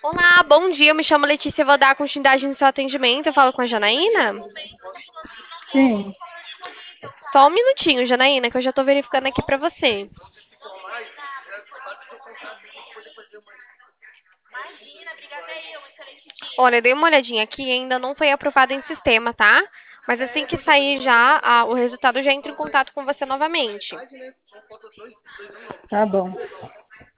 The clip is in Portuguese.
Olá, bom dia. Eu me chamo Letícia, vou dar continuidade no seu atendimento. Eu falo com a Janaína? Sim, Só um minutinho, Janaína, que eu já tô verificando aqui pra você. Olha, eu dei uma olhadinha aqui e ainda não foi aprovado em sistema, tá? Mas assim que sair já o resultado, eu já entro em contato com você novamente. tá bom.